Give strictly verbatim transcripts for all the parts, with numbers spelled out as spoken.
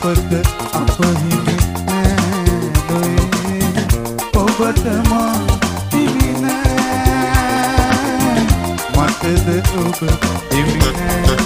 අපට අප හිමි නෑ ලොවේ ඔබට මා හිමි නෑ මටද ඔබ හිමි නෑ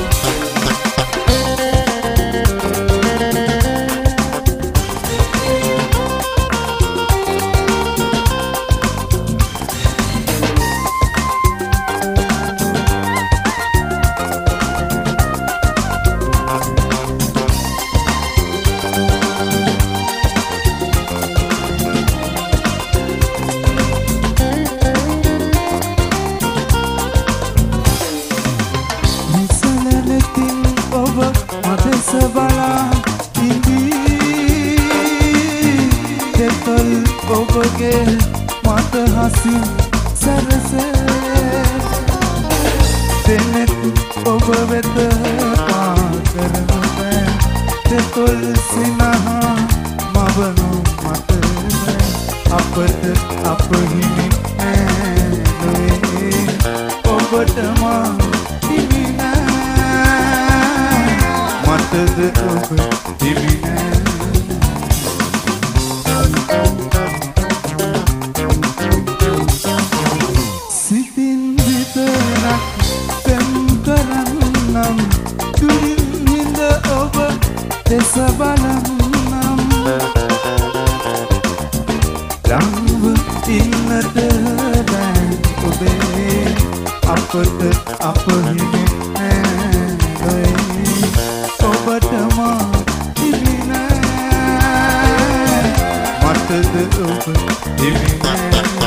ඔබගේ මට හසින් සැරසේ දෙනෙත් ඔබ වෙත පා කරනු බෑ දෙතොල් සිනහා මවනු මට බෑ අපට අප හිමි නෑ ලොවේ ඔබට මා හිමි නෑ මටද ඔබ හිමි නෑ දෙස බලන්නම් ළඟව ඉන්නට බෑ ඔබේ අපට අප හිමි නෑ ලොවේ ඔබට මා හිමි නෑ මටද ඔබ හිමි නෑ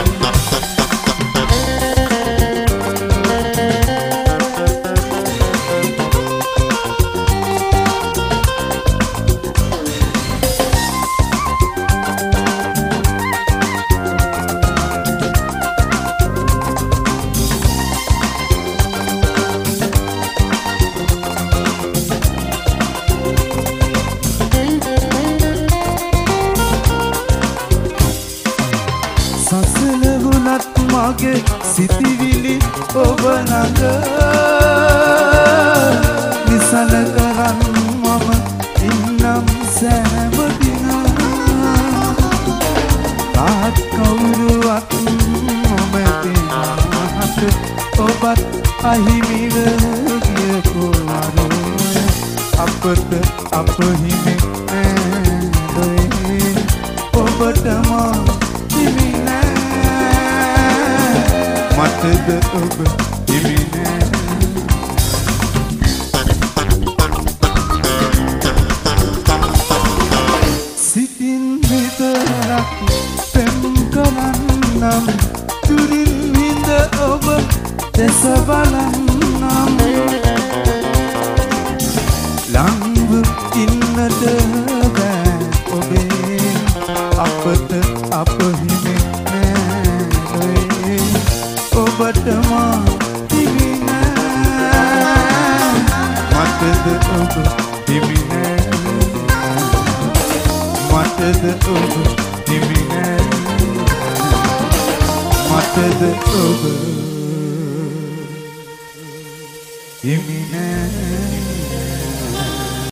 මගේ සිතිවිලි ඔබ ළඟ විසල කරන් මම ඉන්නම් සෑම දින තාත් කවුරුවත් නොමැති මහත ඔබත් අහිමිව ගිය කොළරෝය අපට අප හිමි නෑ ලොවේ ඔබට මා හිමි නෑ මටද ඔබ හිමි නෑ සිතින් විතරක් පෙම් කරන්නම් දුරින් හිඳ ඔබ දෙස බලන්නම් ළඟව ඉන්නට බෑ ඔබේ අපට අප හිමි ඔබට මා හිමි නෑ මටද ඔබ හිමි නෑ මටද ඔබ හිමි නෑ මටද ඔබ හිමි නෑ